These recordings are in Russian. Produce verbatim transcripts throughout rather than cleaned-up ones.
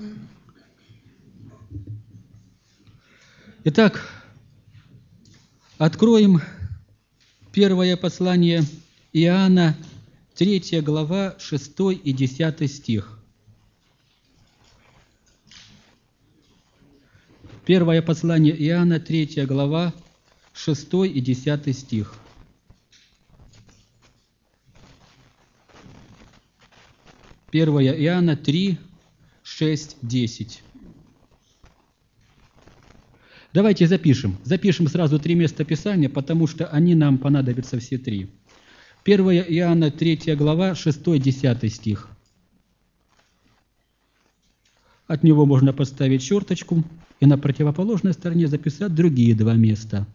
Итак, откроем первое послание Иоанна, третья глава, шестой и десятый стих. Первое послание Иоанна, третья глава, шестой и десятый стих. первое Иоанна три, шесть, десять. Давайте запишем. Запишем сразу три места Писания, потому что они нам понадобятся все три. первое Иоанна, третья глава, шестой, десятый стих. От него можно поставить черточку и на противоположной стороне записать другие два места.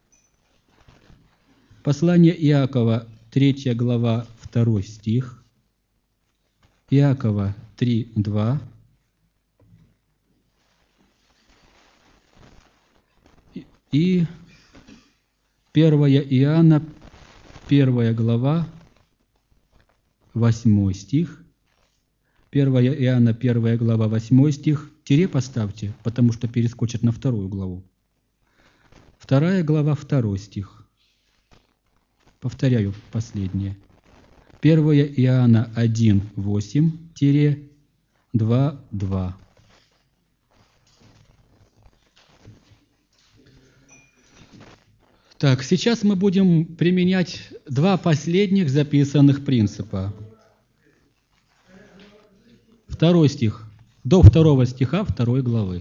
Послание Иакова, третья глава, второй стих. Иакова три, два. И первое Иоанна, первая глава, восьмой стих. первое Иоанна, первая глава, восьмой стих. Тире поставьте, потому что перескочит на вторую главу. Вторая глава, второй стих. Повторяю последнее. первое Иоанна один, восемь, два, два. Так, сейчас мы будем применять два последних записанных принципа. Второй стих. До второго стиха второй главы.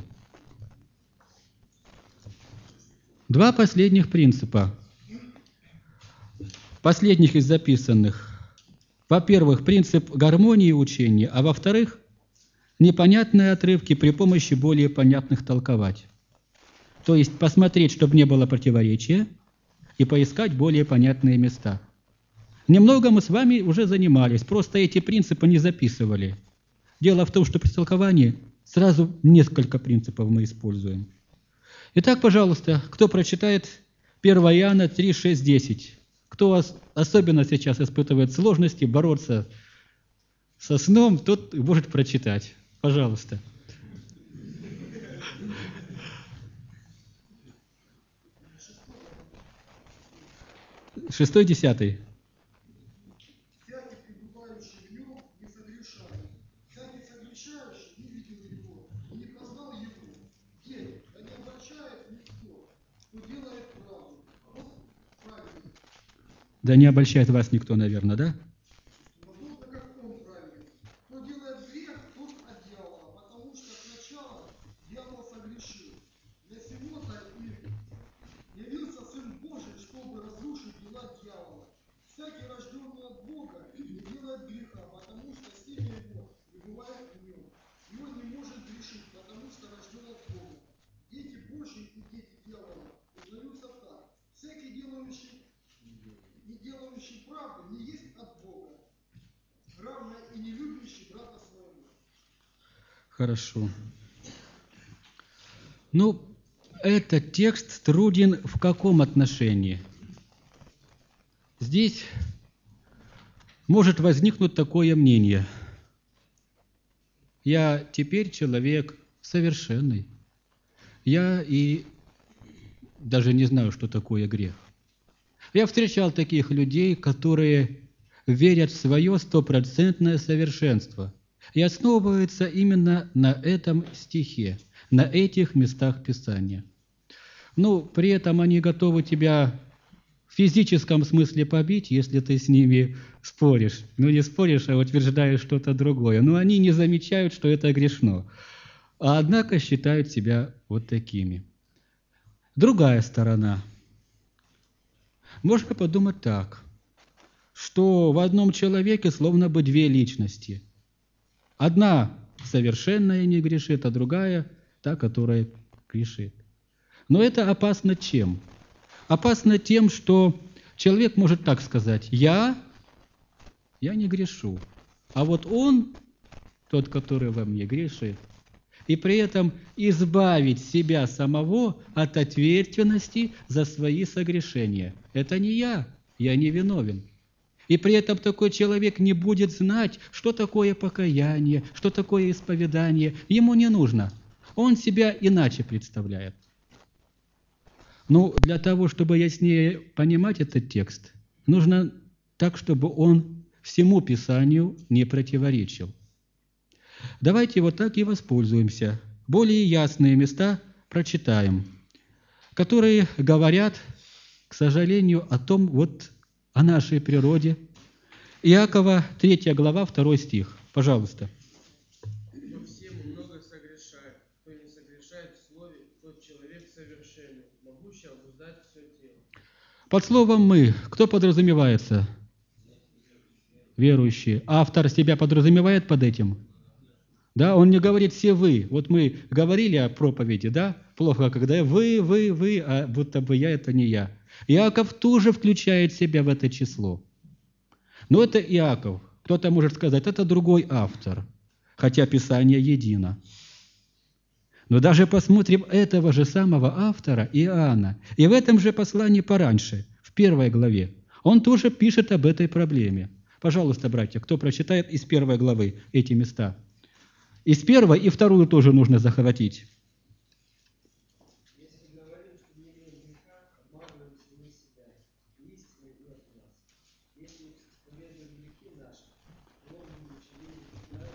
Два последних принципа. Последних из записанных. Во-первых, принцип гармонии учения, а во-вторых, непонятные отрывки при помощи более понятных толковать. То есть посмотреть, чтобы не было противоречия, и поискать более понятные места. Немного мы с вами уже занимались, просто эти принципы не записывали. Дело в том, что при толковании сразу несколько принципов мы используем. Итак, пожалуйста, кто прочитает первое Иоанна три, шесть, десять? Кто особенно сейчас испытывает сложности бороться со сном, тот может прочитать. Пожалуйста. Шестой, десятый. Всякий, пребывающий в нем, не согрешает. Всякий согрешающий не видел его и не познал его. День, да не обольщает никто, кто делает правду. Вот правильно. Да не обольщает вас никто, наверное, да? Но тот, на каком правильно. Кто делает грех, тот от дьявола, потому что сначала дьявол согрешил. Для сего-то и явился Сын Божий, чтобы разрушить дела дьявола. Всякий, рожденный от Бога, не делает греха, потому что семя его пребывает в нем. И он не может грешить, потому что рожден от Бога. Дети Божьи и дети дьявола узнаются так. Всякий, делающий, не делающий правду, не есть от Бога, равно и не любящий брата своего. Хорошо. Ну, этот текст труден в каком отношении? Здесь может возникнуть такое мнение. Я теперь человек совершенный. Я и даже не знаю, что такое грех. Я встречал таких людей, которые верят в свое стопроцентное совершенство и основываются именно на этом стихе, на этих местах Писания. Ну, при этом они готовы тебя в физическом смысле побить, если ты с ними споришь. Ну, не споришь, а утверждаешь что-то другое. Но они не замечают, что это грешно. А однако считают себя вот такими. Другая сторона. Можно подумать так, что в одном человеке словно бы две личности. Одна совершенная не грешит, а другая та, которая грешит. Но это опасно чем? Опасно тем, что человек может так сказать: «Я, я не грешу, а вот он, тот, который во мне, грешит». И при этом избавить себя самого от ответственности за свои согрешения. Это не я, я не виновен. И при этом такой человек не будет знать, что такое покаяние, что такое исповедание. Ему не нужно. Он себя иначе представляет. Но для того, чтобы яснее понимать этот текст, нужно так, чтобы он всему Писанию не противоречил. Давайте вот так и воспользуемся. Более ясные места прочитаем, которые говорят, к сожалению, о том, вот о нашей природе. Иакова, третья глава, второй стих. Пожалуйста. Но все много согрешают. Кто не согрешает в слове, тот человек совершенный, могущий обуздать все тело. Под словом «мы» кто подразумевается? Верующие. Автор себя подразумевает под этим? Да, он не говорит «все вы». Вот мы говорили о проповеди, да? Плохо, когда «вы, вы, вы», а будто бы «я» – это не я. Иаков тоже включает себя в это число. Но это Иаков. Кто-то может сказать, это другой автор, хотя Писание едино. Но даже посмотрим этого же самого автора, Иоанна, и в этом же послании пораньше, в первой главе, он тоже пишет об этой проблеме. Пожалуйста, братья, кто прочитает из первой главы эти места? Из первой и вторую тоже нужно захватить. Если говорим, что не имеем греха, обманываем самих себя, и истины нет в нас. Если исповедуем грехи наши, ложным учением знаем,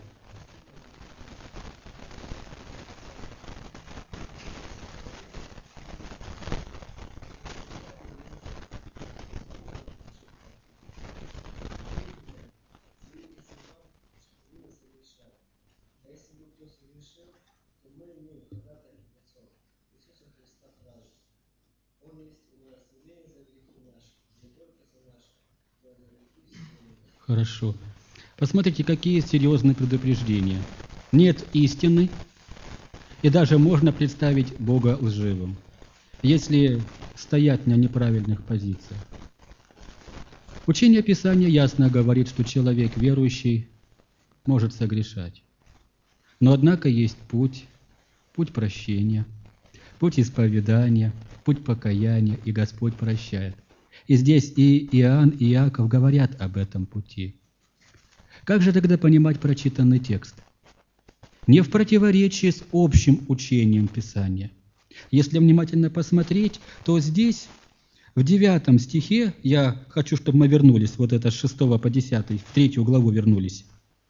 а если бы кто согрешил, то мы имеем ходатая пред Отцом, Иисуса Христа правды. Он есть умилостивление за грехи наши, не только за наши, но и за грехи всего. Хорошо. Посмотрите, какие серьезные предупреждения. Нет истины, и даже можно представить Бога лживым, если стоять на неправильных позициях. Учение Писания ясно говорит, что человек верующий может согрешать. Но однако есть путь, путь прощения, путь исповедания, путь покаяния, и Господь прощает. И здесь и Иоанн, и Иаков говорят об этом пути. Как же тогда понимать прочитанный текст? Не в противоречии с общим учением Писания. Если внимательно посмотреть, то здесь, в девятом стихе, я хочу, чтобы мы вернулись, вот это с шестого по десятый, в третью главу вернулись.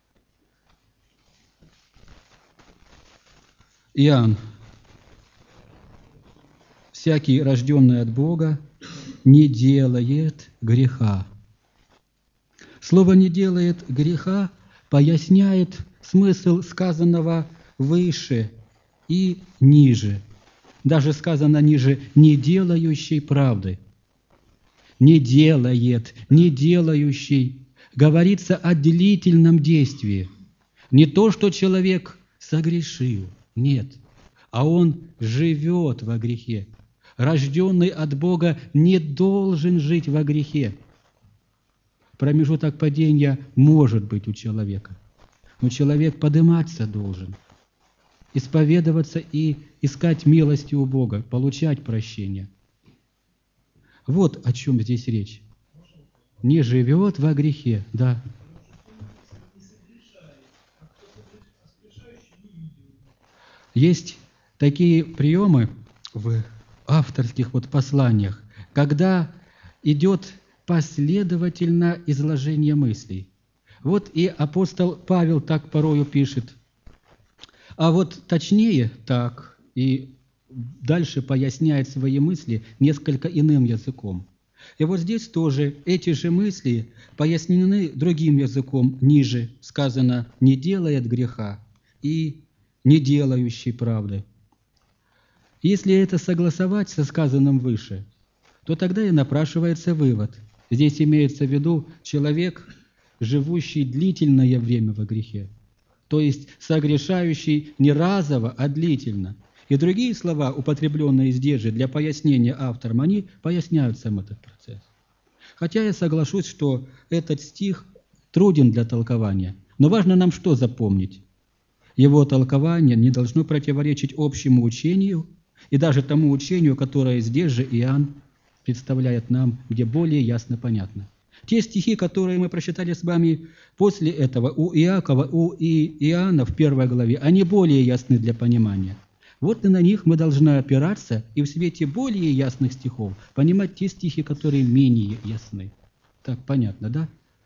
Иоанн. «Всякий, рожденный от Бога, не делает греха». Слово «не делает греха» поясняет смысл сказанного выше и ниже. Даже сказано ниже «не делающий правды». Не делает, не делающий. Говорится о длительном действии. Не то, что человек согрешил. Нет, а он живет во грехе. Рожденный от Бога не должен жить во грехе. Промежуток падения может быть у человека, но человек подниматься должен, исповедоваться и искать милости у Бога, получать прощение. Вот о чем здесь речь. Не живет во грехе, да. Есть такие приемы в авторских вот посланиях, когда идет последовательно изложение мыслей. Вот и апостол Павел так порою пишет. А вот точнее так, и дальше поясняет свои мысли несколько иным языком. И вот здесь тоже эти же мысли пояснены другим языком ниже. Сказано «не делает греха» и «не делающий правды». Если это согласовать со сказанным выше, то тогда и напрашивается вывод. Здесь имеется в виду человек, живущий длительное время во грехе, то есть согрешающий не разово, а длительно. И другие слова, употребленные здесь же для пояснения автором, они поясняют сам этот процесс. Хотя я соглашусь, что этот стих труден для толкования, но важно нам что запомнить? Его толкование не должно противоречить общему учению и даже тому учению, которое здесь же Иоанн представляет нам, где более ясно понятно. Те стихи, которые мы прочитали с вами после этого у Иакова, у Иоанна в первой главе, они более ясны для понимания. Вот и на них мы должны опираться и в свете более ясных стихов понимать те стихи, которые менее ясны. Так, понятно, да?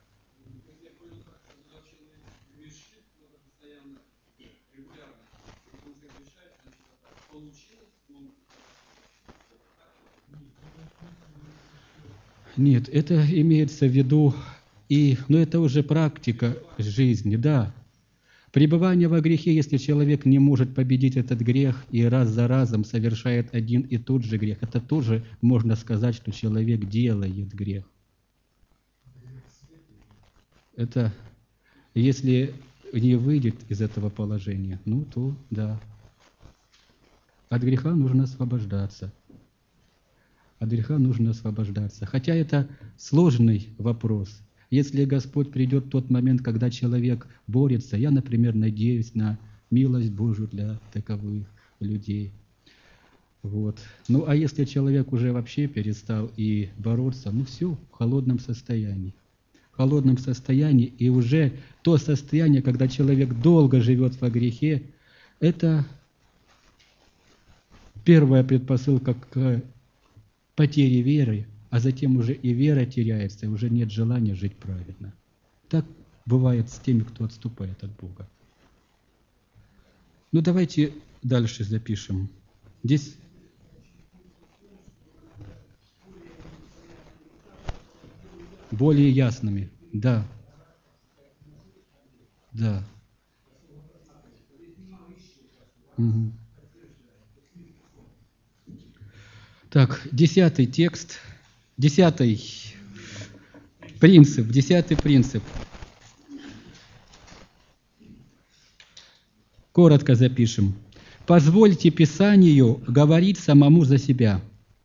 Нет, это имеется в виду, и, но это уже практика жизни, да. Пребывание во грехе, если человек не может победить этот грех и раз за разом совершает один и тот же грех, это тоже можно сказать, что человек делает грех. Это если не выйдет из этого положения, ну то да. От греха нужно освобождаться. От греха нужно освобождаться. Хотя это сложный вопрос. Если Господь придет в тот момент, когда человек борется, я, например, надеюсь на милость Божию для таковых людей. Вот. Ну, а если человек уже вообще перестал и бороться, ну все, в холодном состоянии. В холодном состоянии, и уже то состояние, когда человек долго живет во грехе, это первая предпосылка к потере веры, а затем уже и вера теряется, и уже нет желания жить праведно. Так бывает с теми, кто отступает от Бога. Ну, давайте дальше запишем. Здесь более ясными. Да. Да. Угу. Так, десятый текст, десятый принцип, десятый принцип. Коротко запишем. Позвольте Писанию говорить самому за себя.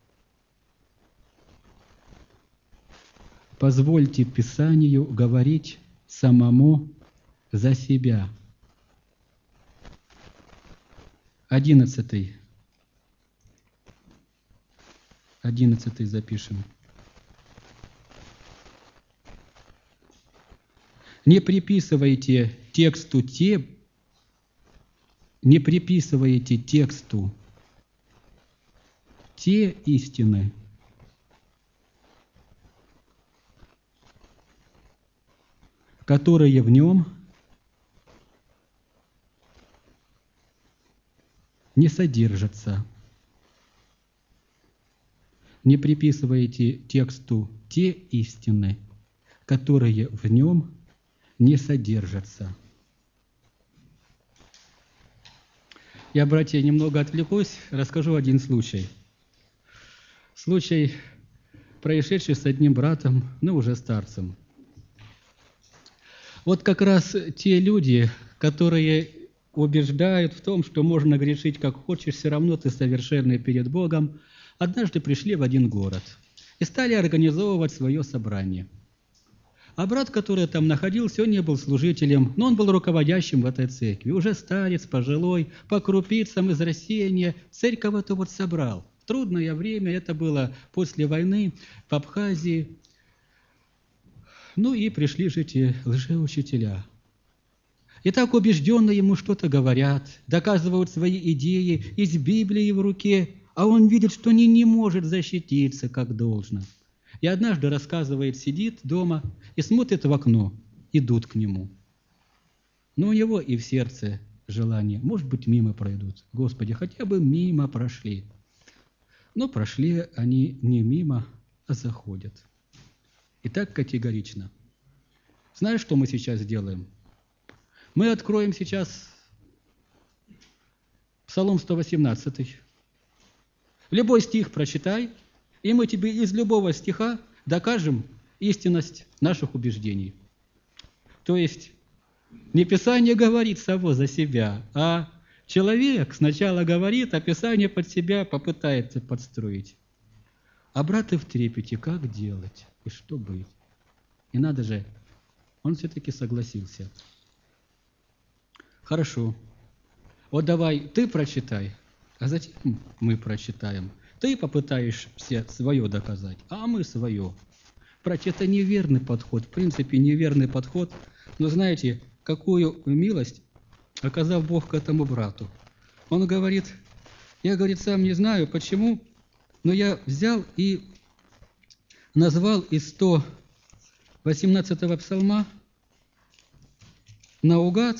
Позвольте Писанию говорить самому за себя. Одиннадцатый. Одиннадцатый запишем. Не приписывайте тексту те, не приписывайте тексту те истины, которые в нем не содержатся. Не приписывайте тексту те истины, которые в нем не содержатся. Я, братья, немного отвлекусь, расскажу один случай. Случай, происшедший с одним братом, но уже старцем. Вот как раз те люди, которые убеждают в том, что можно грешить как хочешь, все равно ты совершенный перед Богом, однажды пришли в один город и стали организовывать свое собрание. А брат, который там находился, он не был служителем, но он был руководящим в этой церкви. Уже старец, пожилой, по крупицам из рассеяния церковь эту вот собрал. В трудное время, это было после войны в Абхазии. Ну и пришли же эти лжеучителя. И так убежденно ему что-то говорят, доказывают свои идеи из Библии в руке, а он видит, что не, не может защититься как должно. И однажды, рассказывает, сидит дома и смотрит в окно, идут к нему. Но у него и в сердце желание, может быть, мимо пройдут. Господи, хотя бы мимо прошли. Но прошли они не мимо, а заходят. И так категорично. Знаешь, что мы сейчас сделаем? Мы откроем сейчас Псалом сто восемнадцатый. Любой стих прочитай, и мы тебе из любого стиха докажем истинность наших убеждений. То есть не Писание говорит само за себя, а человек сначала говорит, а Писание под себя попытается подстроить. А брат и в трепете, как делать и что быть? И надо же, он все-таки согласился. Хорошо. Вот давай ты прочитай, а затем мы прочитаем. Ты попытаешься свое доказать, а мы свое. Братья, это неверный подход, в принципе, неверный подход. Но знаете, какую милость оказал Бог к этому брату? Он говорит, я, говорит, сам не знаю, почему, но я взял и назвал из сто восемнадцатого псалма наугад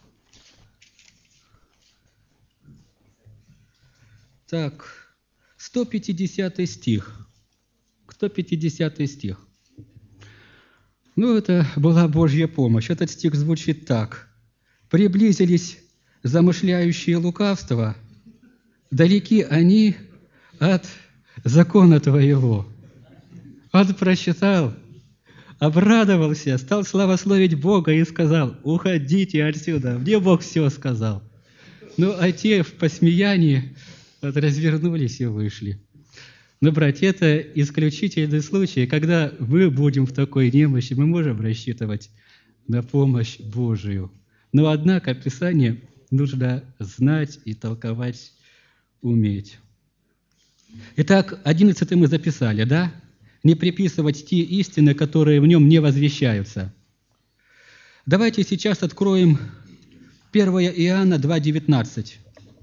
так, сто пятидесятый стих. сто пятидесятый стих. Ну, это была Божья помощь. Этот стих звучит так. «Приблизились замышляющие лукавства, далеки они от закона Твоего». Он прочитал, обрадовался, стал славословить Бога и сказал, уходите отсюда, мне Бог все сказал. Ну, а те в посмеянии вот развернулись и вышли. Но, братья, это исключительный случай, когда мы будем в такой немощи, мы можем рассчитывать на помощь Божию. Но, однако, Писание нужно знать и толковать, уметь. Итак, одиннадцатый мы записали, да? Не приписывать те истины, которые в нем не возвещаются. Давайте сейчас откроем первое Иоанна два девятнадцать.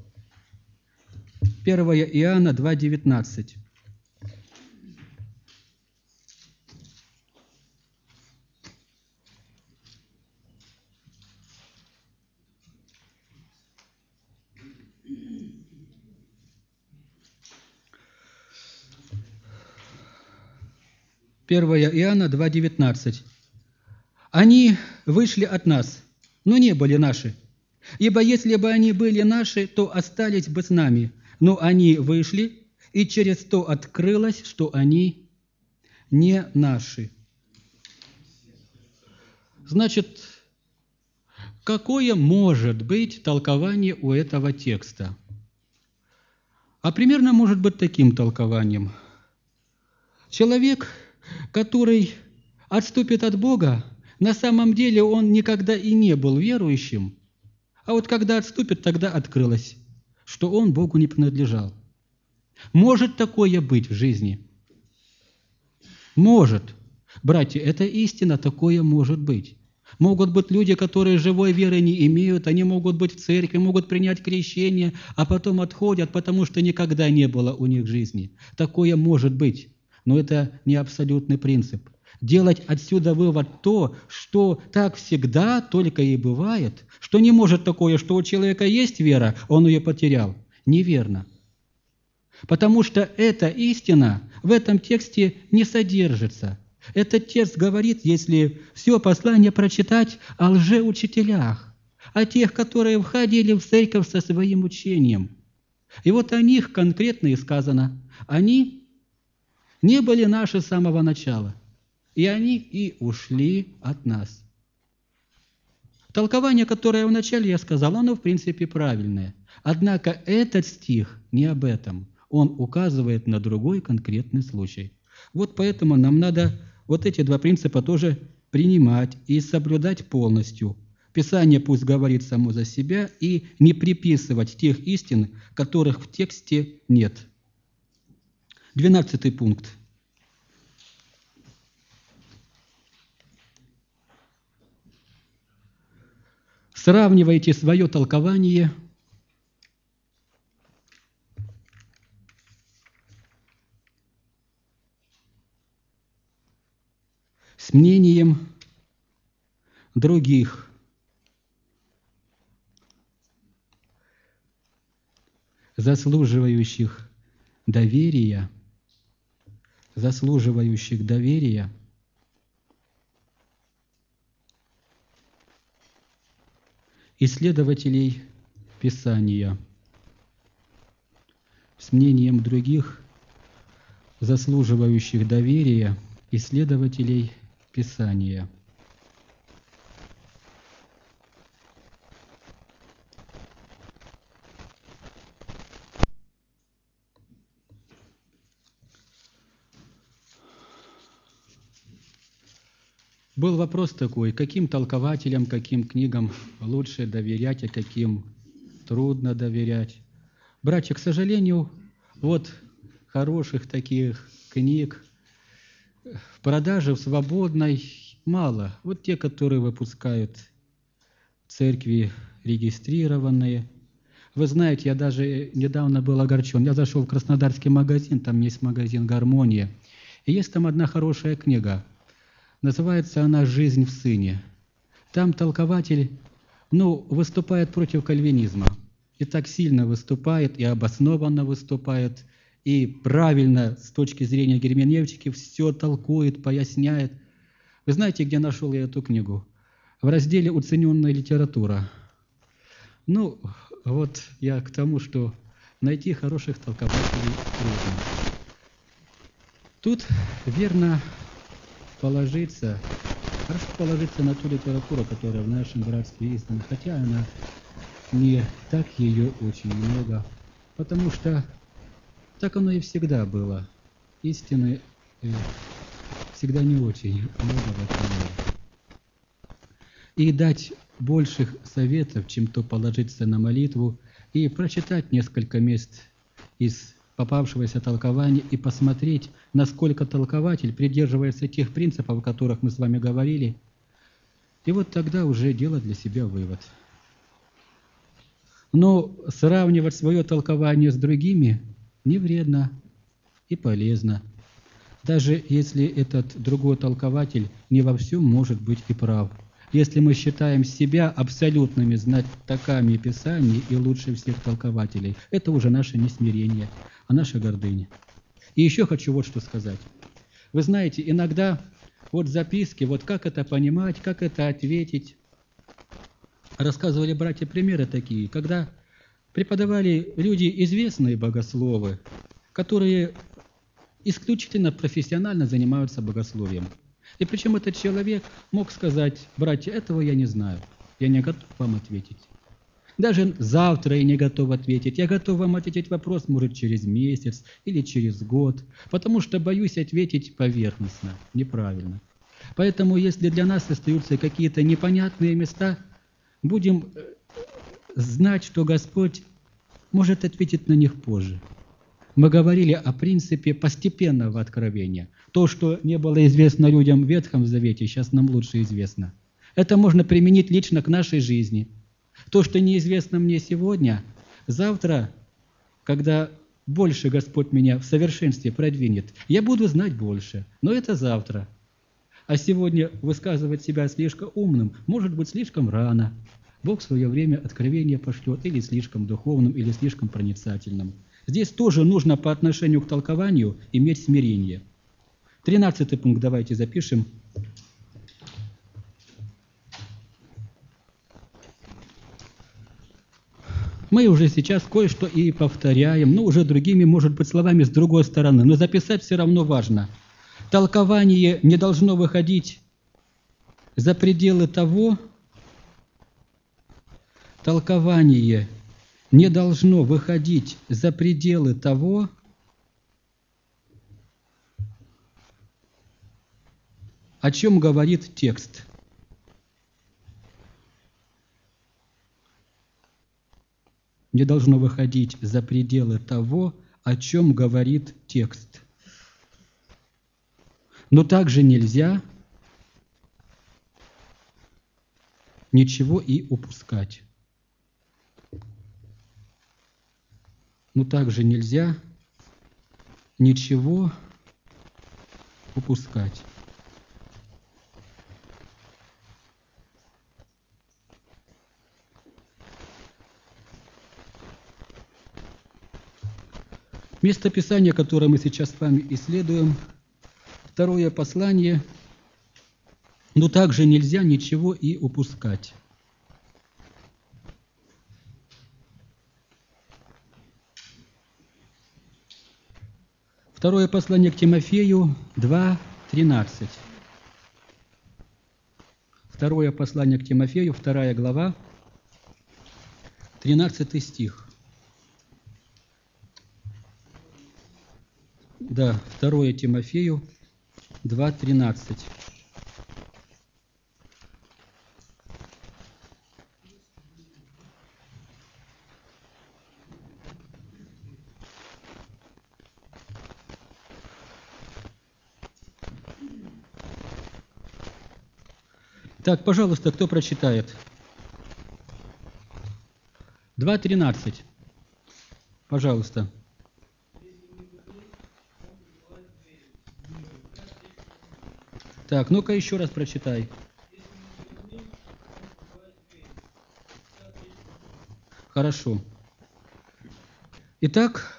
первое Иоанна два девятнадцать. первое Иоанна два девятнадцать. «Они вышли от нас, но не были наши. Ибо если бы они были наши, то остались бы с нами. Но они вышли, и через то открылось, что они не наши». Значит, какое может быть толкование у этого текста? А примерно может быть таким толкованием. Человек, который отступит от Бога, на самом деле он никогда и не был верующим, а вот когда отступит, тогда открылось, что он Богу не принадлежал. Может такое быть в жизни? Может. Братья, это истина, такое может быть. Могут быть люди, которые живой веры не имеют, они могут быть в церкви, могут принять крещение, а потом отходят, потому что никогда не было у них жизни. Такое может быть, но это не абсолютный принцип. Делать отсюда вывод то, что так всегда только и бывает, что не может такое, что у человека есть вера, он ее потерял. Неверно. Потому что эта истина в этом тексте не содержится. Этот текст говорит, если все послание прочитать, о лжеучителях, о тех, которые входили в церковь со своим учением. И вот о них конкретно и сказано. Они не были наши с самого начала, и они и ушли от нас. Толкование, которое вначале я сказал, оно в принципе правильное. Однако этот стих не об этом. Он указывает на другой конкретный случай. Вот поэтому нам надо вот эти два принципа тоже принимать и соблюдать полностью. Писание пусть говорит само за себя и не приписывать тех истин, которых в тексте нет. Двенадцатый пункт. Сравнивайте свое толкование с мнением других, заслуживающих доверия, заслуживающих доверия, исследователей Писания, с мнением других, заслуживающих доверия, исследователей Писания. Был вопрос такой, каким толкователям, каким книгам лучше доверять, а каким трудно доверять. Братья, к сожалению, вот хороших таких книг в продаже, в свободной, мало. Вот те, которые выпускают церкви регистрированные. Вы знаете, я даже недавно был огорчен. Я зашел в краснодарский магазин, там есть магазин «Гармония». И есть там одна хорошая книга. Называется она «Жизнь в сыне». Там толкователь, ну, выступает против кальвинизма. И так сильно выступает, и обоснованно выступает, и правильно с точки зрения герменевтики все толкует, поясняет. Вы знаете, где нашел я эту книгу? В разделе «Уцененная литература». Ну, вот я к тому, что найти хороших толкователей трудно. Тут верно положиться, хорошо положиться на ту литературу, которая в нашем братстве издана, хотя она не так ее очень много, потому что так оно и всегда было. Истины э, всегда не очень много в этом мире. И дать больших советов, чем то положиться на молитву, и прочитать несколько мест из попавшегося толкования и посмотреть, насколько толкователь придерживается тех принципов, о которых мы с вами говорили, и вот тогда уже делать для себя вывод. Но сравнивать свое толкование с другими не вредно и полезно, даже если этот другой толкователь не во всем может быть и прав. Если мы считаем себя абсолютными знатоками Писаний и лучше всех толкователей, это уже наше несмирение, а наша гордыня. И еще хочу вот что сказать. Вы знаете, иногда вот записки, вот как это понимать, как это ответить. Рассказывали братья примеры такие, когда преподавали люди, известные богословы, которые исключительно профессионально занимаются богословием. И причем этот человек мог сказать: братья, этого я не знаю, я не готов вам ответить. Даже завтра я не готов ответить. Я готов вам ответить вопрос, может, через месяц или через год, потому что боюсь ответить поверхностно, неправильно. Поэтому, если для нас остаются какие-то непонятные места, будем знать, что Господь может ответить на них позже. Мы говорили о принципе постепенного откровения. То, что не было известно людям в Ветхом Завете, сейчас нам лучше известно. Это можно применить лично к нашей жизни. То, что неизвестно мне сегодня, завтра, когда больше Господь меня в совершенстве продвинет, я буду знать больше. Но это завтра. А сегодня высказывать себя слишком умным может быть слишком рано. Бог в свое время откровение пошлет или слишком духовным, или слишком проницательным. Здесь тоже нужно по отношению к толкованию иметь смирение. Тринадцатый пункт давайте запишем. Мы уже сейчас кое-что и повторяем, ну, уже другими, может быть, словами с другой стороны, но записать все равно важно. Толкование не должно выходить за пределы того, толкование не должно выходить за пределы того, о чем говорит текст. Не должно выходить за пределы того, о чем говорит текст. Но также нельзя ничего и упускать. Но также нельзя ничего упускать. Место Писания, которое мы сейчас с вами исследуем, второе послание, но также нельзя ничего и упускать. Второе послание к Тимофею два тринадцать. Второе послание к Тимофею, вторая глава, тринадцатый стих. Да, второе Тимофею два тринадцать. Так, пожалуйста, кто прочитает? два тринадцать. Пожалуйста. Так, ну-ка еще раз прочитай. Хорошо. Итак,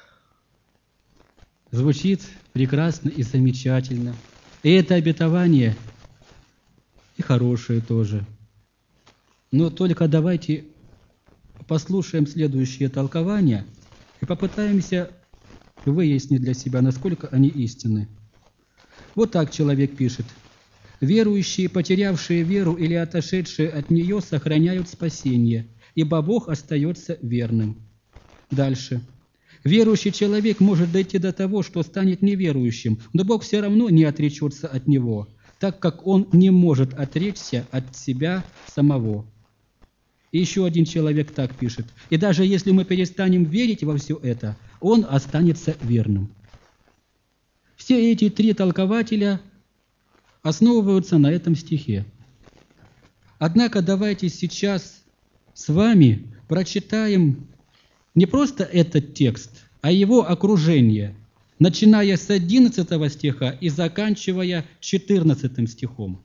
звучит прекрасно и замечательно. И это обетование, и хорошее тоже. Но только давайте послушаем следующее толкование и попытаемся выяснить для себя, насколько они истинны. Вот так человек пишет. «Верующие, потерявшие веру или отошедшие от нее, сохраняют спасение, ибо Бог остается верным». Дальше. «Верующий человек может дойти до того, что станет неверующим, но Бог все равно не отречется от него, так как он не может отречься от себя самого». И еще один человек так пишет. «И даже если мы перестанем верить во все это, он останется верным». Все эти три толкователя основываются на этом стихе. Однако давайте сейчас с вами прочитаем не просто этот текст, а его окружение, начиная с одиннадцатого стиха и заканчивая четырнадцатым стихом.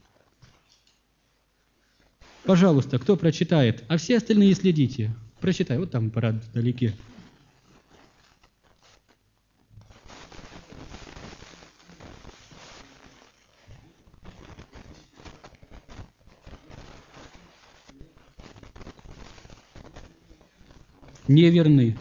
Пожалуйста, кто прочитает? А все остальные следите. Прочитай, вот там аппарат вдалеке. Не верны.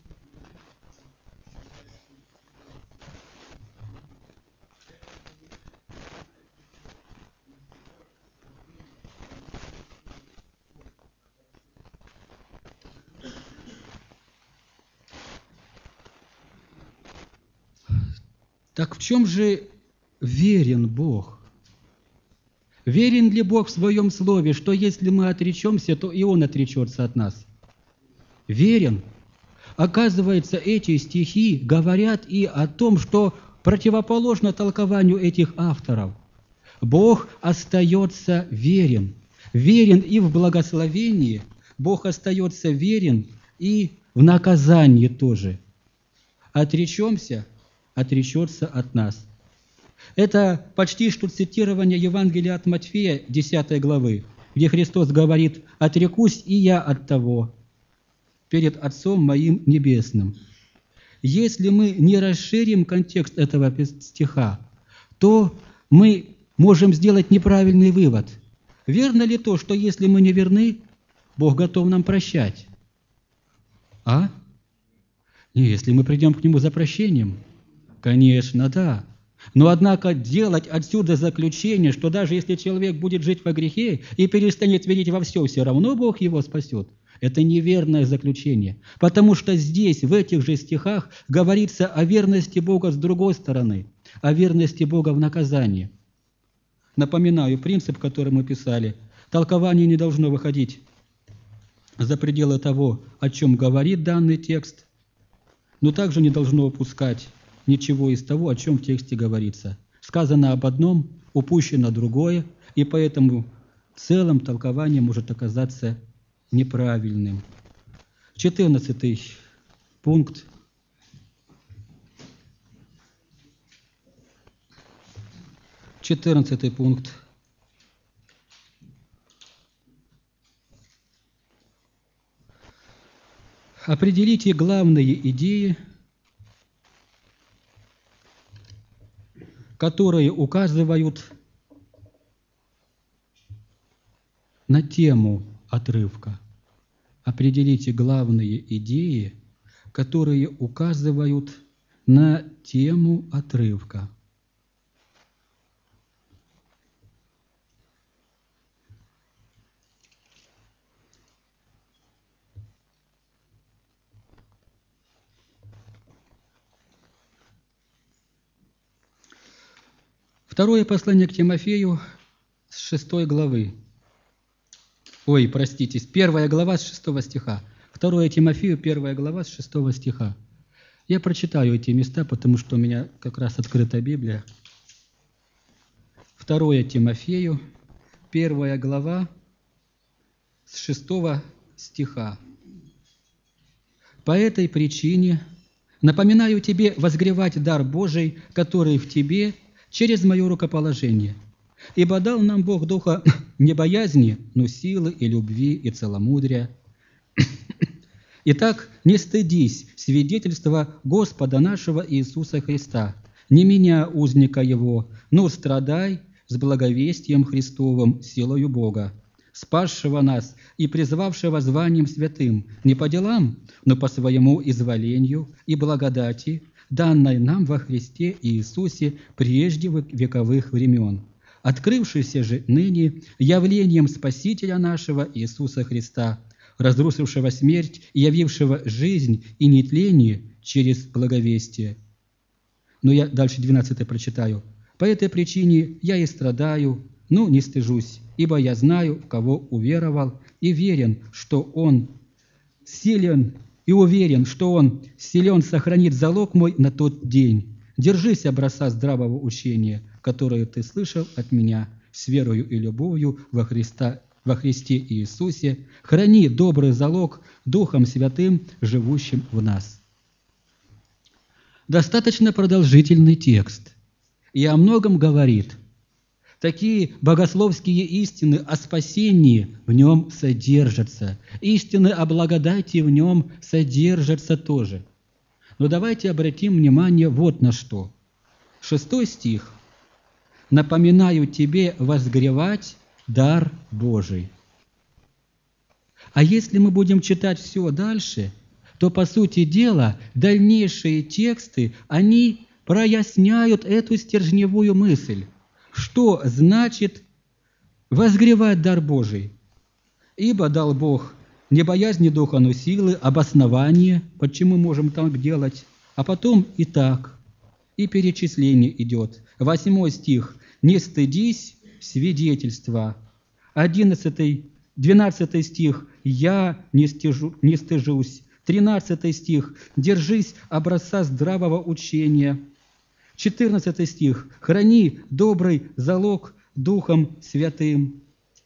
Так в чем же верен Бог? Верен ли Бог в Своем Слове, что если мы отречемся, то и Он отречется от нас? Верен. Оказывается, эти стихи говорят и о том, что противоположно толкованию этих авторов. Бог остается верен. Верен и в благословении, Бог остается верен и в наказании тоже. Отречемся, отречется от нас. Это почти что цитирование Евангелия от Матфея, десятой главы, где Христос говорит: «Отрекусь и я от того перед Отцом моим Небесным». Если мы не расширим контекст этого стиха, то мы можем сделать неправильный вывод. Верно ли то, что если мы не верны, Бог готов нам прощать? А? Не, если мы придем к Нему за прощением, конечно, да. Но, однако, делать отсюда заключение, что даже если человек будет жить во грехе и перестанет верить во все, все равно Бог его спасет, это неверное заключение. Потому что здесь, в этих же стихах, говорится о верности Бога с другой стороны, о верности Бога в наказании. Напоминаю принцип, который мы писали. Толкование не должно выходить за пределы того, о чем говорит данный текст, но также не должно упускать ничего из того, о чем в тексте говорится. Сказано об одном, упущено другое, и поэтому в целом толкование может оказаться неправильным. Четырнадцатый пункт. Четырнадцатый пункт. Определите главные идеи, которые указывают на тему отрывка. Определите главные идеи, которые указывают на тему отрывка. Второе послание к Тимофею с шестой главы. Ой, простите, первая глава с шестого стиха. Второе Тимофею, первая глава с шестого стиха. Я прочитаю эти места, потому что у меня как раз открыта Библия. Второе Тимофею, первая глава, с шестого стиха. «По этой причине напоминаю тебе возгревать дар Божий, который в тебе, через мое рукоположение. Ибо дал нам Бог духа не боязни, но силы и любви и целомудрия. Итак, не стыдись свидетельства Господа нашего Иисуса Христа, не меня, узника Его, но страдай с благовестием Христовым силою Бога, спасшего нас и призвавшего званием святым, не по делам, но по своему изволению и благодати, данной нам во Христе Иисусе прежде вековых времен, открывшийся же ныне явлением Спасителя нашего Иисуса Христа, разрушившего смерть и явившего жизнь и нетление через благовестие». Но я дальше двенадцатый прочитаю. «По этой причине я и страдаю, но не стыжусь, ибо я знаю, в кого уверовал, и верен, что Он силен, и уверен, что Он силен сохранит залог мой на тот день. Держись образца здравого учения, которое ты слышал от меня, с верою и любовью во Христа, во Христе Иисусе, храни добрый залог Духом Святым, живущим в нас». Достаточно продолжительный текст, и о многом говорит. Такие богословские истины о спасении в нем содержатся, истины о благодати в нем содержатся тоже. Но давайте обратим внимание вот на что. Шестой стих. «Напоминаю тебе возгревать дар Божий». А если мы будем читать все дальше, то, по сути дела, дальнейшие тексты, они проясняют эту стержневую мысль. Что значит возгревать дар Божий? «Ибо дал Бог не боязни духа, но силы, обоснование, почему можем так делать». А потом и так, и перечисление идет. Восьмой стих. «Не стыдись свидетельства». Одиннадцатый, двенадцатый стих. «Я не, стыжу, не стыжусь». Тринадцатый стих. «Держись образца здравого учения». Четырнадцатый стих. «Храни добрый залог Духом Святым».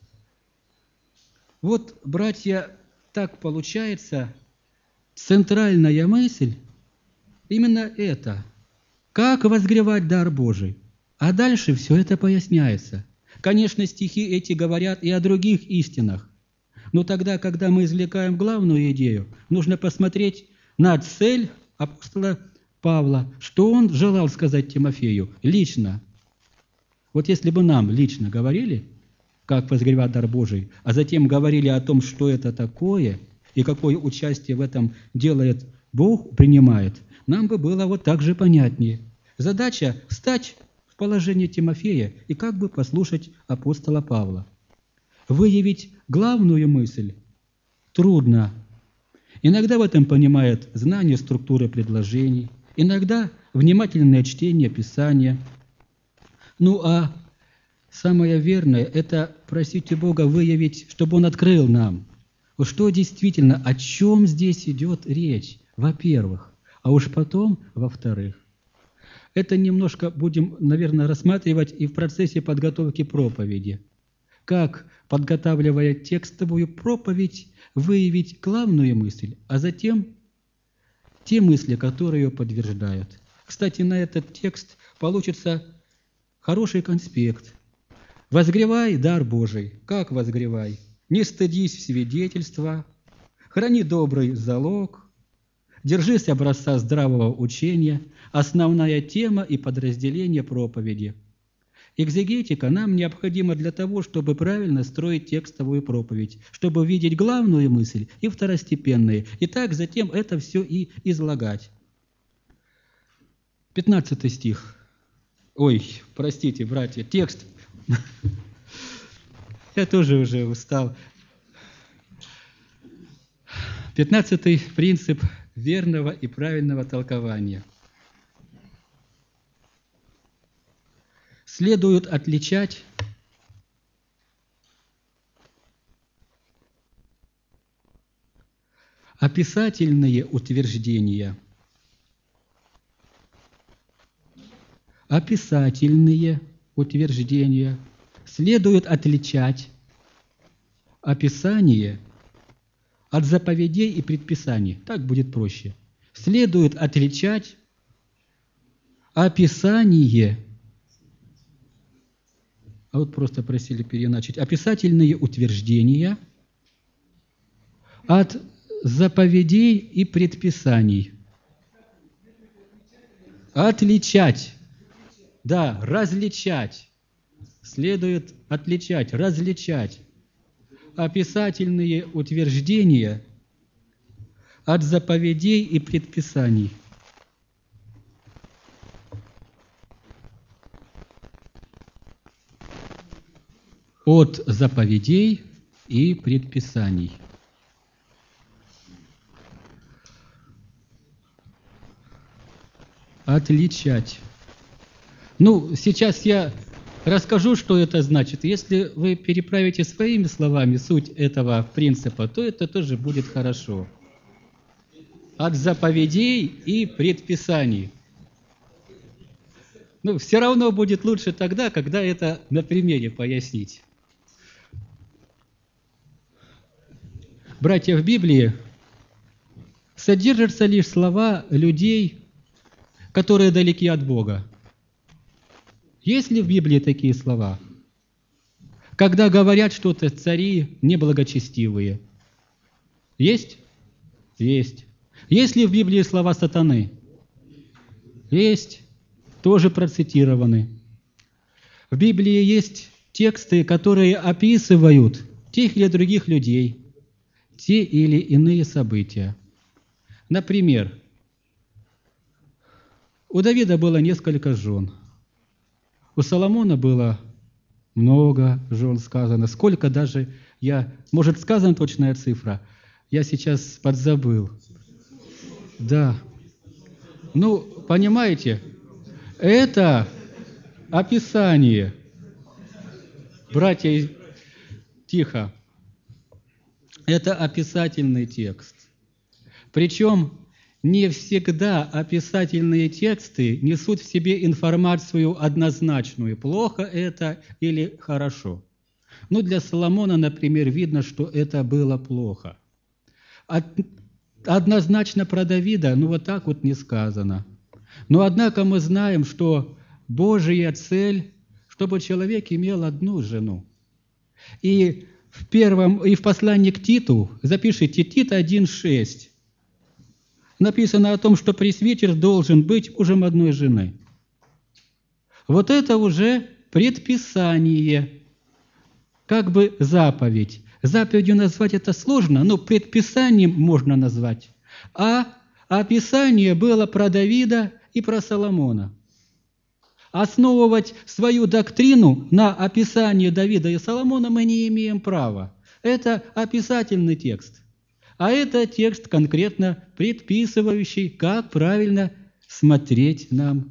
Вот, братья, так получается, центральная мысль именно это. Как возгревать дар Божий? А дальше все это поясняется. Конечно, стихи эти говорят и о других истинах. Но тогда, когда мы извлекаем главную идею, нужно посмотреть на цель апостола Павла, что он желал сказать Тимофею лично. Вот если бы нам лично говорили, как возгревать дар Божий, а затем говорили о том, что это такое и какое участие в этом делает Бог, принимает, нам бы было вот так же понятнее. Задача – встать в положение Тимофея и как бы послушать апостола Павла. Выявить главную мысль трудно. Иногда в этом понимает знание структуры предложений, иногда внимательное чтение Писания. Ну а самое верное – это просить у Бога выявить, чтобы Он открыл нам, что действительно, о чем здесь идет речь, во-первых, а уж потом, во-вторых. Это немножко будем, наверное, рассматривать и в процессе подготовки проповеди. Как, подготавливая текстовую проповедь, выявить главную мысль, а затем те мысли, которые ее подтверждают. Кстати, на этот текст получится хороший конспект. «Возгревай дар Божий». Как возгревай? «Не стыдись свидетельства, храни добрый залог, держись образца здравого учения». Основная тема и подразделение проповеди. Экзегетика нам необходима для того, чтобы правильно строить текстовую проповедь, чтобы видеть главную мысль и второстепенные, и так затем это все и излагать. пятнадцатый стих. Ой, простите, братья, текст. Я тоже уже устал. Пятнадцатый принцип верного и правильного толкования. Следует отличать описательные утверждения, описательные утверждения, следует отличать описание от заповедей и предписаний. Так будет проще. Следует отличать описание, а вот просто просили переначать, описательные утверждения от заповедей и предписаний. Отличать. Да, различать. Следует отличать, различать описательные утверждения от заповедей и предписаний. От заповедей и предписаний. Отличать. Ну, сейчас я расскажу, что это значит. Если вы переправите своими словами суть этого принципа, то это тоже будет хорошо. От заповедей и предписаний. Ну, все равно будет лучше тогда, когда это на примере пояснить. Братья, в Библии содержатся лишь слова людей, которые далеки от Бога. Есть ли в Библии такие слова? Когда говорят что-то цари неблагочестивые. Есть? Есть. Есть ли в Библии слова сатаны? Есть. Тоже процитированы. В Библии есть тексты, которые описывают тех или других людей, те или иные события. Например, у Давида было несколько жен. У Соломона было много жен, сказано. Сколько даже я... Может, сказана точная цифра? Я сейчас подзабыл. Да. Ну, понимаете, это описание. Братья, тихо. Это описательный текст. Причем не всегда описательные тексты несут в себе информацию однозначную, плохо это или хорошо. Ну, для Соломона, например, видно, что это было плохо. От, однозначно про Давида, ну, вот так вот не сказано. Но, однако, мы знаем, что Божья цель, чтобы человек имел одну жену. И в первом, и в послании к Титу, запишите, Тит один шесть, написано о том, что пресвитер должен быть мужем одной жены. Вот это уже предписание, как бы заповедь. Заповедью назвать это сложно, но предписанием можно назвать. А описание было про Давида и про Соломона. Основывать свою доктрину на описании Давида и Соломона мы не имеем права. Это описательный текст. А это текст конкретно предписывающий, как правильно смотреть нам.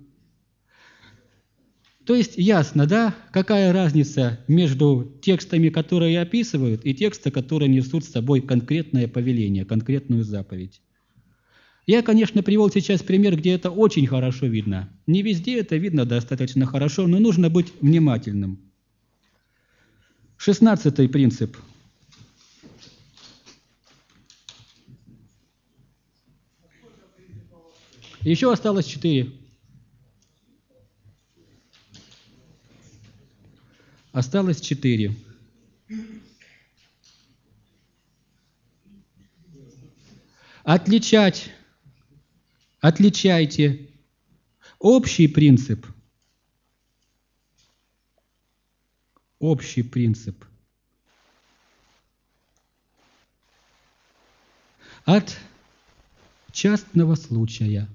То есть ясно, да, какая разница между текстами, которые описывают, и текстами, которые несут с собой конкретное повеление, конкретную заповедь. Я, конечно, привел сейчас пример, где это очень хорошо видно. Не везде это видно достаточно хорошо, но нужно быть внимательным. Шестнадцатый принцип. Еще осталось четыре. Осталось четыре. Отличать, отличайте общий принцип, общий принцип от частного случая.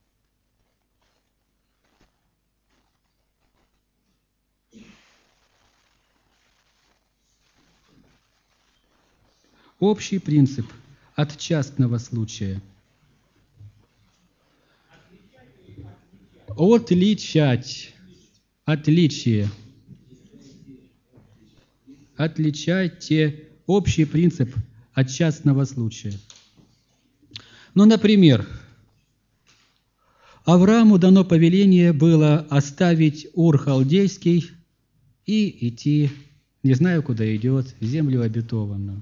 Общий принцип от частного случая. Отличать. Отличие. Отличайте общий принцип от частного случая. Ну, например, Аврааму дано повеление было оставить Ур Халдейский и идти, не знаю, куда идет, в землю обетованную.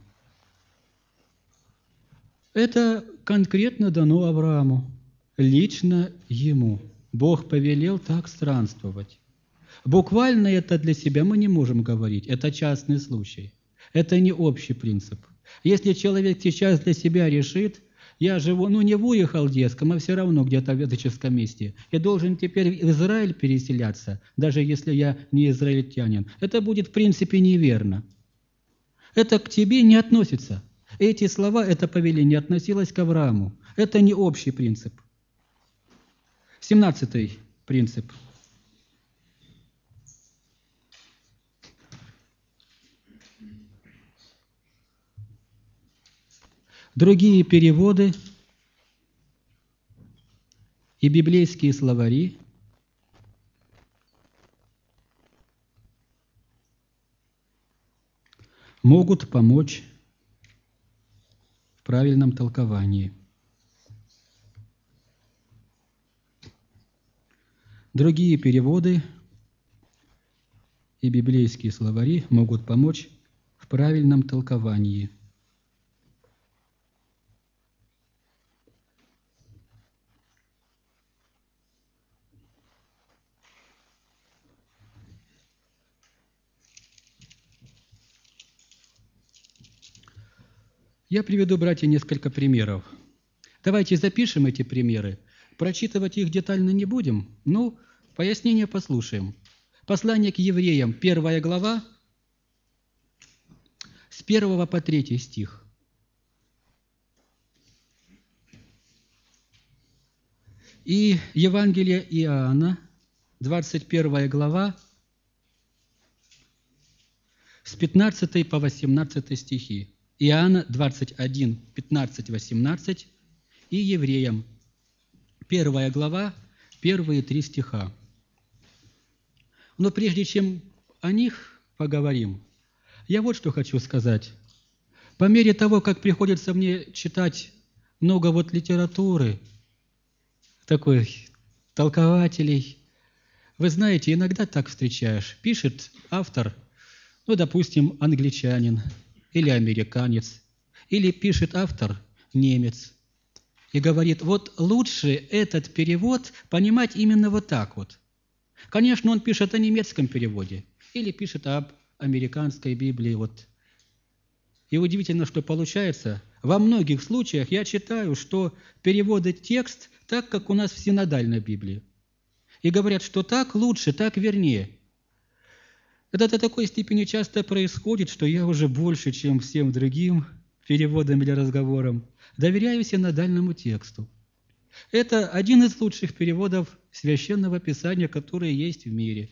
Это конкретно дано Аврааму, лично ему. Бог повелел так странствовать. Буквально это для себя мы не можем говорить, это частный случай. Это не общий принцип. Если человек сейчас для себя решит, я живу, ну не в Уре Халдейском, а все равно где-то в языческом месте, я должен теперь в Израиль переселяться, даже если я не израильтянин, это будет в принципе неверно. Это к тебе не относится. Эти слова, это повеление относилось к Аврааму. Это не общий принцип. Семнадцатый принцип. Другие переводы и библейские словари могут помочь в правильном толковании. Другие переводы и библейские словари могут помочь в правильном толковании. Я приведу, братья, несколько примеров. Давайте запишем эти примеры. Прочитывать их детально не будем, но пояснение послушаем. Послание к евреям, первая глава, с первого по третий стих. И Евангелие Иоанна, двадцать первая глава, с пятнадцатого по восемнадцатый стихи. Иоанна двадцать один, пятнадцать, восемнадцать и Евреям, первая глава, первые три стиха. Но прежде чем о них поговорим, я вот что хочу сказать. По мере того, как приходится мне читать много вот литературы, такой толкователей, вы знаете, иногда так встречаешь. Пишет автор, ну, допустим, англичанин, или американец, или пишет автор немец, и говорит, вот лучше этот перевод понимать именно вот так вот. Конечно, он пишет о немецком переводе, или пишет об американской Библии. Вот. И удивительно, что получается, во многих случаях я читаю, что переводят текст так, как у нас в синодальной Библии. И говорят, что так лучше, так вернее. Это до такой степени часто происходит, что я уже больше, чем всем другим переводам или разговорам, доверяю синодальному тексту. Это один из лучших переводов Священного Писания, которые есть в мире.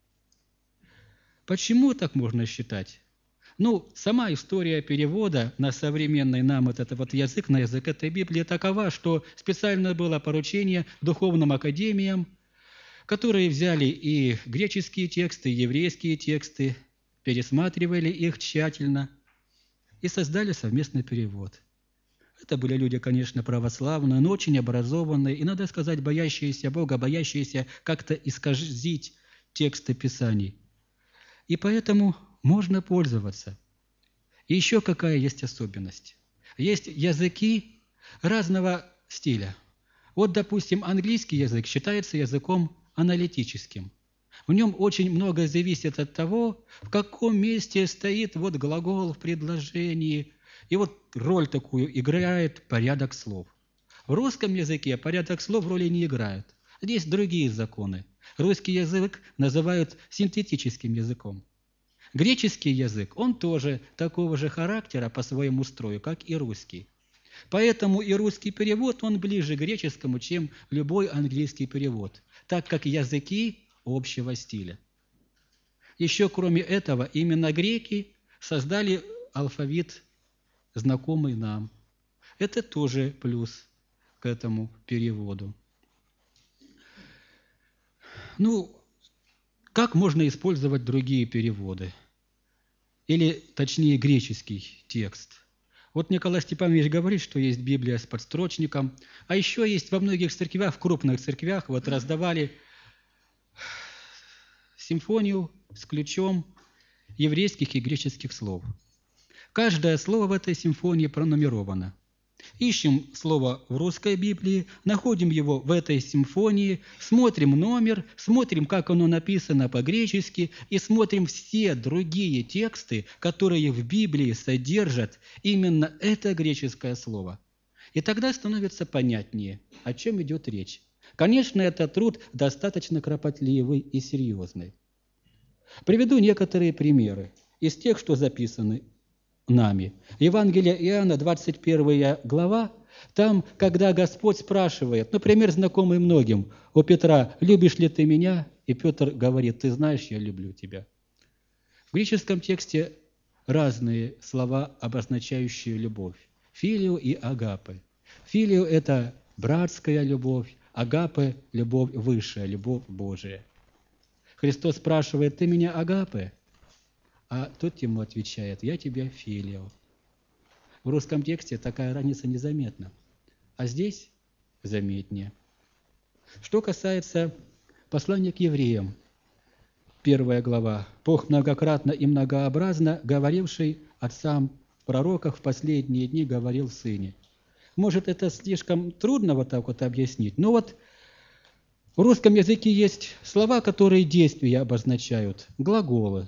Почему так можно считать? Ну, сама история перевода на современный нам вот этот вот язык, на язык этой Библии такова, что специально было поручение духовным академиям, которые взяли и греческие тексты, и еврейские тексты, пересматривали их тщательно и создали совместный перевод. Это были люди, конечно, православные, но очень образованные, и, надо сказать, боящиеся Бога, боящиеся как-то исказить тексты Писаний. И поэтому можно пользоваться. И еще какая есть особенность? Есть языки разного стиля. Вот, допустим, английский язык считается языком аналитическим. В нем очень много зависит от того, в каком месте стоит вот глагол в предложении. И вот роль такую играет порядок слов. В русском языке порядок слов роли не играет. Здесь другие законы. Русский язык называют синтетическим языком. Греческий язык, он тоже такого же характера по своему строю, как и русский. Поэтому и русский перевод, он ближе к греческому, чем любой английский перевод, так как языки общего стиля. Еще кроме этого, именно греки создали алфавит, знакомый нам. Это тоже плюс к этому переводу. Ну, как можно использовать другие переводы? Или, точнее, греческий текст? Вот Николай Степанович говорит, что есть Библия с подстрочником, а еще есть во многих церквях, в крупных церквях, вот раздавали симфонию с ключом еврейских и греческих слов. Каждое слово в этой симфонии пронумеровано. Ищем слово в русской Библии, находим его в этой симфонии, смотрим номер, смотрим, как оно написано по-гречески, и смотрим все другие тексты, которые в Библии содержат именно это греческое слово. И тогда становится понятнее, о чем идет речь. Конечно, этот труд достаточно кропотливый и серьезный. Приведу некоторые примеры из тех, что записаны нами. Евангелие Иоанна, двадцать первая глава, там, когда Господь спрашивает, например, знакомый многим, у Петра: «Любишь ли ты меня?» И Петр говорит: «Ты знаешь, я люблю тебя». В греческом тексте разные слова, обозначающие любовь. Филио и агапе. Филио – это братская любовь, агапе – любовь высшая, любовь Божия. Христос спрашивает: «Ты меня агапе?» А тот ему отвечает: «Я тебя филио». В русском тексте такая разница незаметна, а здесь заметнее. Что касается послания к евреям, первая глава. «Бог многократно и многообразно, говоривший отцам в пророках, в последние дни говорил в Сыне». Может, это слишком трудно вот так вот объяснить, но вот в русском языке есть слова, которые действия обозначают, глаголы.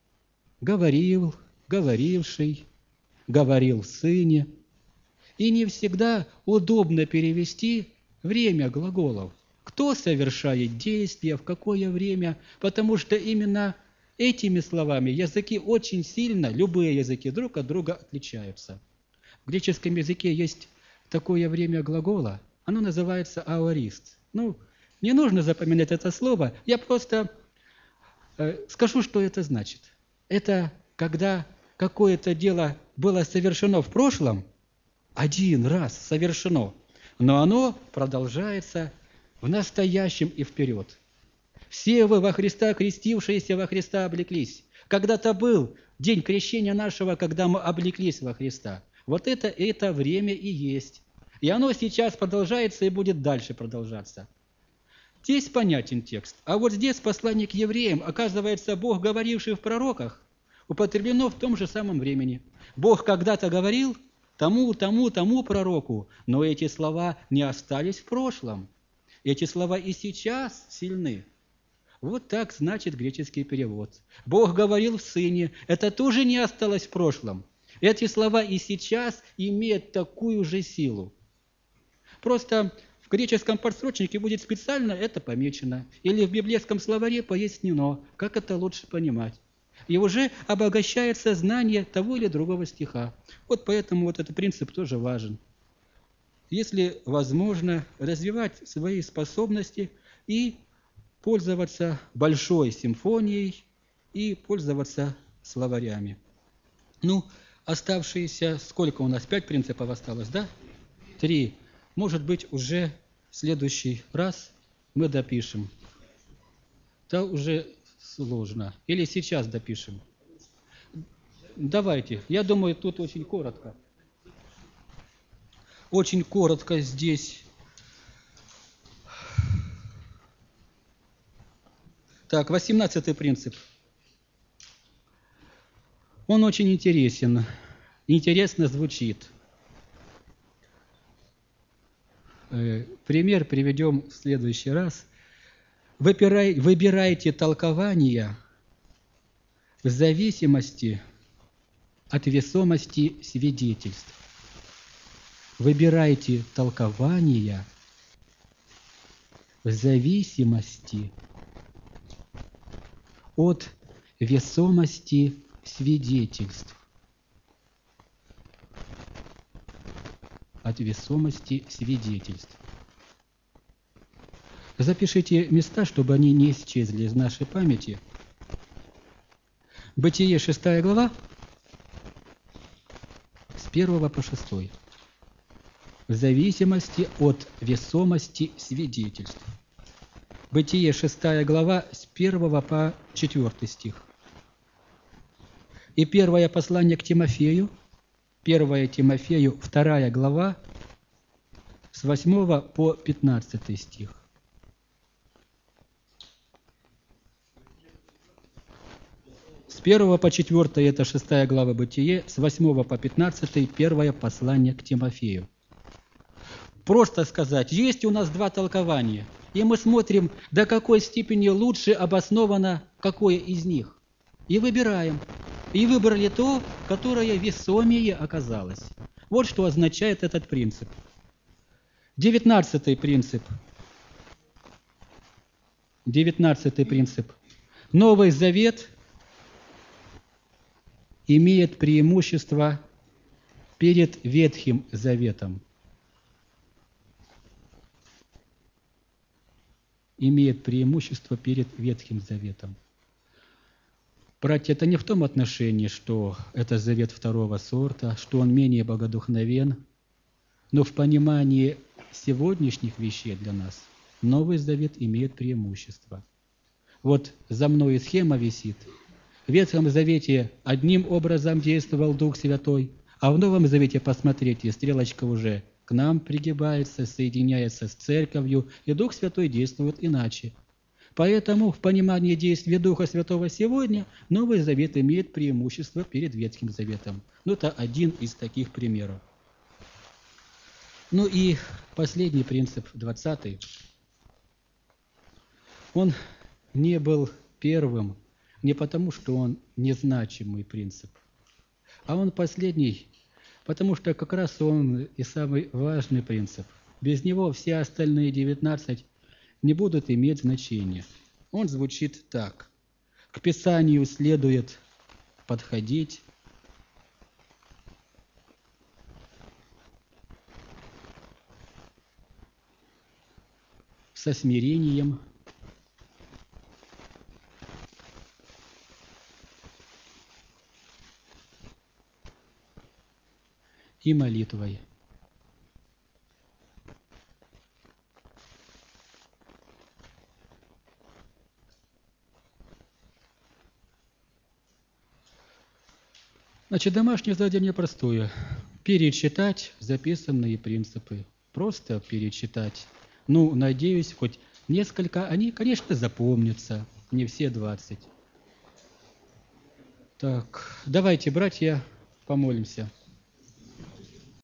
Говорил, говоривший, говорил в Сыне. И не всегда удобно перевести время глаголов. Кто совершает действие, в какое время, потому что именно этими словами языки очень сильно, любые языки, друг от друга отличаются. В греческом языке есть такое время глагола, оно называется аорист. Ну, не нужно запоминать это слово, я просто э, скажу, что это значит. Это когда какое-то дело было совершено в прошлом, один раз совершено, но оно продолжается в настоящем и вперед. Все вы во Христа, крестившиеся во Христа, облеклись. Когда-то был день крещения нашего, когда мы облеклись во Христа. Вот это, это время и есть. И оно сейчас продолжается и будет дальше продолжаться. Здесь понятен текст. А вот здесь послание к евреям, оказывается, Бог, говоривший в пророках, употреблено в том же самом времени. Бог когда-то говорил тому, тому, тому пророку, но эти слова не остались в прошлом. Эти слова и сейчас сильны. Вот так значит греческий перевод. Бог говорил в Сыне, это тоже не осталось в прошлом. Эти слова и сейчас имеют такую же силу. Просто в греческом подстрочнике будет специально это помечено. Или в библейском словаре пояснено, как это лучше понимать. И уже обогащается знание того или другого стиха. Вот поэтому вот этот принцип тоже важен. Если возможно, развивать свои способности и пользоваться большой симфонией и пользоваться словарями. Ну, оставшиеся, сколько у нас, пять принципов осталось, да? Три. Может быть, уже в следующий раз мы допишем. Да, уже сложно. Или сейчас допишем. Давайте. Я думаю, тут очень коротко. Очень коротко здесь. Так, восемнадцатый принцип. Он очень интересен. Интересно звучит. Пример приведем в следующий раз. Выбирайте толкования в зависимости от весомости свидетельств. Выбирайте толкования в зависимости от весомости свидетельств. От весомости свидетельств. Запишите места, чтобы они не исчезли из нашей памяти. Бытие, шестая глава, с первого по шестой. В зависимости от весомости свидетельств. Бытие, шестая глава, с первого по четвёртый стих. И первое послание к Тимофею, первое Тимофею, вторая глава, с восьмого по пятнадцатый стих. первого по четвёртое это шестая глава Бытие, с восьмого по пятнадцатый первое послание к Тимофею. Просто сказать, есть у нас два толкования, и мы смотрим, до какой степени лучше обосновано какое из них. И выбираем. И выбрали то, которое весомее оказалось. Вот что означает этот принцип. Девятнадцатый принцип. Девятнадцатый принцип. Новый Завет имеет преимущество перед Ветхим Заветом. Имеет преимущество перед Ветхим Заветом. Братья, это не в том отношении, что это завет второго сорта, что он менее богодухновен, но в понимании сегодняшних вещей для нас Новый Завет имеет преимущество. Вот за мной схема висит. В Ветхом Завете одним образом действовал Дух Святой, а в Новом Завете, посмотрите, стрелочка уже к нам пригибается, соединяется с Церковью, и Дух Святой действует иначе. Поэтому в понимании действия Духа Святого сегодня Новый Завет имеет преимущество перед Ветхим Заветом. Ну, это один из таких примеров. Ну и последний принцип, двадцатый. Он не был первым не потому, что он незначимый принцип, а он последний, потому что как раз он и самый важный принцип. Без него все остальные девятнадцать не будут иметь значения. Он звучит так. К Писанию следует подходить со смирением и молитвой. Значит, домашнее задание простое. Перечитать записанные принципы. Просто перечитать. Ну, надеюсь, хоть несколько. Они, конечно, запомнятся. Не все двадцать. Так, давайте, братья, помолимся.